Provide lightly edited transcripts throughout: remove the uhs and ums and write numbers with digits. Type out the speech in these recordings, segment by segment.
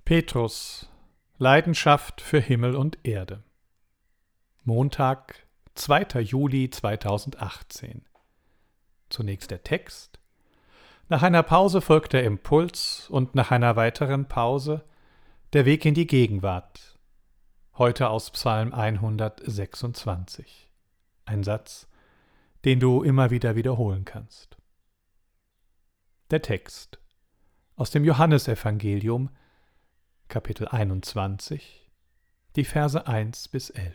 Petrus, Leidenschaft für Himmel und Erde. Montag, 2. Juli 2018. Zunächst der Text. Nach einer Pause folgt der Impuls und nach einer weiteren Pause der Weg in die Gegenwart. Heute aus Psalm 126. Ein Satz, den du immer wieder wiederholen kannst. Der Text aus dem Johannesevangelium, Kapitel 21, die Verse 1 bis 11.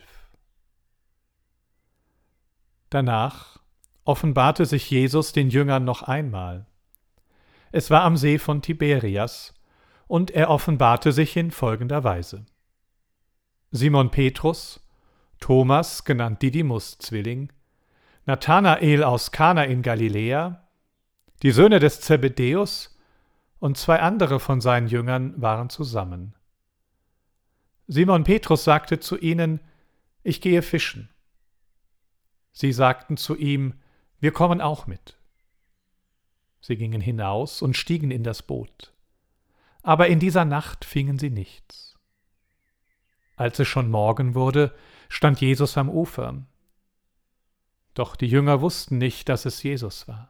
Danach offenbarte sich Jesus den Jüngern noch einmal. Es war am See von Tiberias, und er offenbarte sich in folgender Weise. Simon Petrus, Thomas, genannt Didymus-Zwilling, Nathanael aus Kana in Galiläa, die Söhne des Zebedäus und zwei andere von seinen Jüngern waren zusammen. Simon Petrus sagte zu ihnen: Ich gehe fischen. Sie sagten zu ihm: Wir kommen auch mit. Sie gingen hinaus und stiegen in das Boot. Aber in dieser Nacht fingen sie nichts. Als es schon Morgen wurde, stand Jesus am Ufer. Doch die Jünger wussten nicht, dass es Jesus war.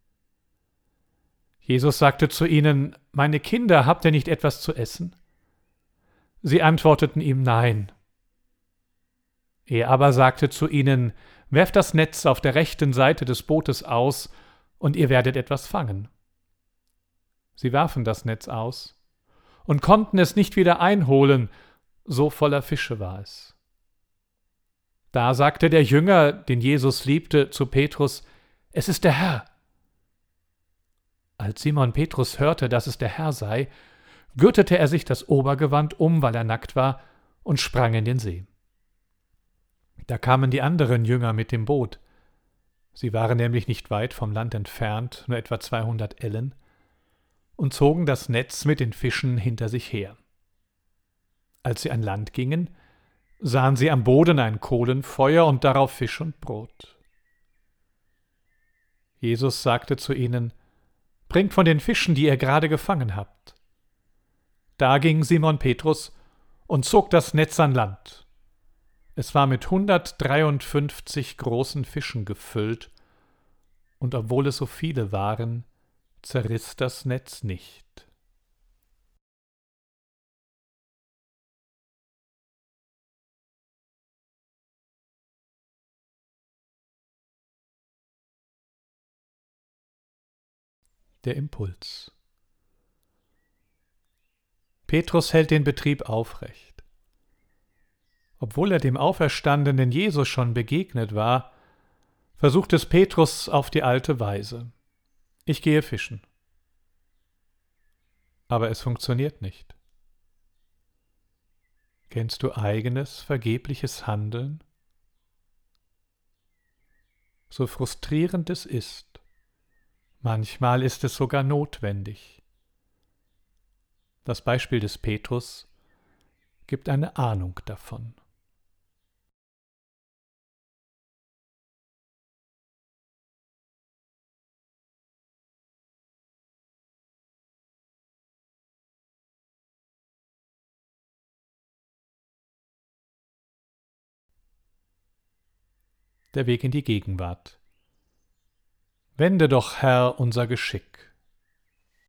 Jesus sagte zu ihnen: Meine Kinder, habt ihr nicht etwas zu essen? Sie antworteten ihm: Nein. Er aber sagte zu ihnen: Werft das Netz auf der rechten Seite des Bootes aus, und ihr werdet etwas fangen. Sie warfen das Netz aus und konnten es nicht wieder einholen, so voller Fische war es. Da sagte der Jünger, den Jesus liebte, zu Petrus: Es ist der Herr. Als Simon Petrus hörte, dass es der Herr sei, gürtete er sich das Obergewand um, weil er nackt war, und sprang in den See. Da kamen die anderen Jünger mit dem Boot. Sie waren nämlich nicht weit vom Land entfernt, nur etwa 200 Ellen, und zogen das Netz mit den Fischen hinter sich her. Als sie an Land gingen, sahen sie am Boden ein Kohlenfeuer und darauf Fisch und Brot. Jesus sagte zu ihnen: Bringt von den Fischen, die ihr gerade gefangen habt. Da ging Simon Petrus und zog das Netz an Land. Es war mit 153 großen Fischen gefüllt, und obwohl es so viele waren, zerriss das Netz nicht. Der Impuls. Petrus hält den Betrieb aufrecht. Obwohl er dem auferstandenen Jesus schon begegnet war, versucht es Petrus auf die alte Weise. Ich gehe fischen. Aber es funktioniert nicht. Kennst du eigenes, vergebliches Handeln? So frustrierend es ist, manchmal ist es sogar notwendig. Das Beispiel des Petrus gibt eine Ahnung davon. Der Weg in die Gegenwart. Wende doch, Herr, unser Geschick.